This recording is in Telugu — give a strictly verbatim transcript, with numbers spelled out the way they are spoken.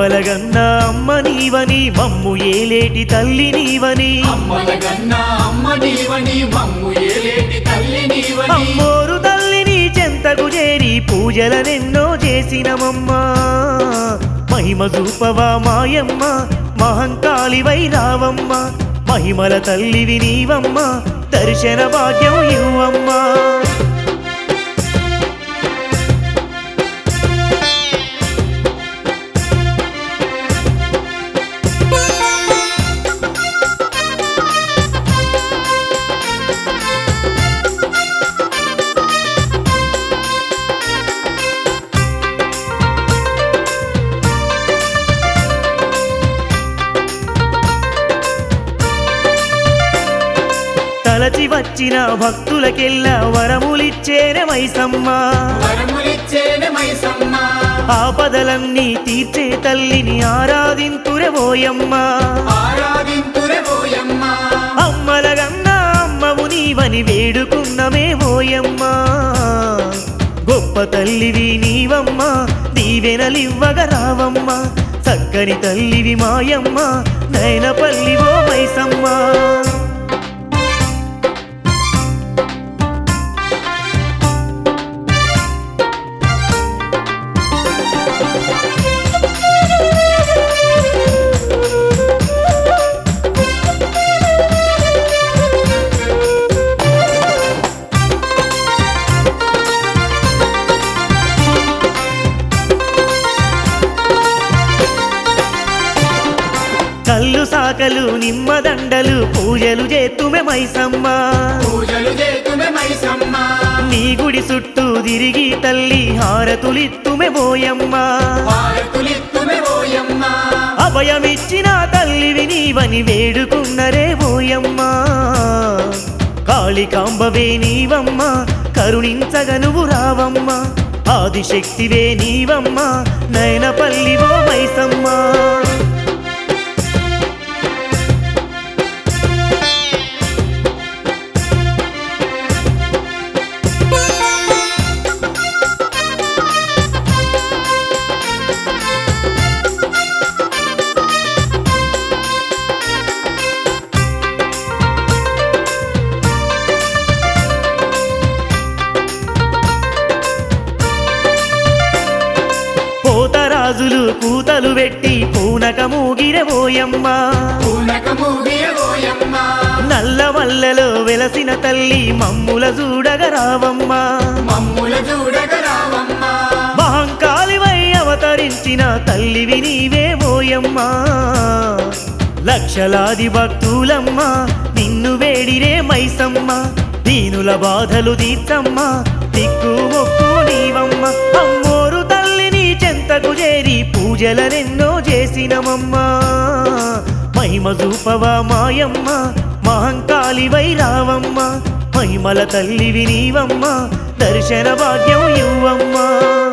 అమ్మలగన్న అమ్మ నీవని మమ్ము ఏలేటి తల్లి నీవని అమ్మలగన్న అమ్మ నీవని మమ్ము ఏలేటి తల్లి నీవని అమ్మోరు తల్లిని చెంతకు చేరి పూజలనెన్నో చేసినమమ్మా మహిమ చూపవా మాయమ్మ మహంకాళివై రావమ్మ మహిమల తల్లివి నీవమ్మ దర్శన భాగ్యం ఇవ్వమ్మా తలచి వచ్చిన భక్తులకెల్లా వరములిచ్చేనే మైసమ్మ వరములిచ్చేనే మైసమ్మ ఆపదలన్నీ తీర్చే తల్లిని ఆరాధింతురే ఓయమ్మ ఆరాధింతురే ఓయమ్మ అమ్మలగన్న అమ్మవు నీవని వేడుకున్నమే ఓయమ్మ గొప్ప తల్లివి నీవమ్మ దీవెనలివ్వగ రావమ్మ చక్కని తల్లివి మాయమ్మ నయనపల్లివో మైసమ్మ కల్లు సాకలు నిమ్మదండలు పూజలు చేతుమే మైసమ్మ పూజలు చేతుమే మైసమ్మ నీ గుడి చుట్టూ తిరిగి తల్లి హారతులిత్తుమే ఓయమ్మ హారతులిత్తుమే ఓయమ్మ అభయమిచ్చిన తల్లివి నీవని వేడుకున్నరే ఓయమ్మ కాళికాంబవే నీవమ్మ కరుణించగ నువ్వు రావమ్మ ఆదిశక్తివే నీవమ్మ నయనపల్లివో మైసమ్మ పోతరాజులు కూతలు పెట్టి పూనక మూగిర ఓయమ్మ పూనక మూగిర ఓయమ్మ నల్ల మల్లలో వెలసిన తల్లి మమ్ముల చూడగ రావమ్మ మమ్ముల చూడగ రావమ్మ మహంకాళివై అవతరించిన తల్లివి నీవే ఓయమ్మ లక్షలాది భక్తులమ్మ నిన్ను వేడిరే మైసమ్మ దీనుల బాధలు తీర్చమ్మ దిక్కు మొక్కు నీవమ్మ అమ్మోరు తల్లిని చెంతకు చేరి పూజలనెన్నో చేసినమమ్మా మహిమ చూపవా మాయమ్మ మహంకాళివై రావమ్మ మహిమల తల్లివి నీవమ్మ దర్శన భాగ్యం ఇవ్వమ్మ।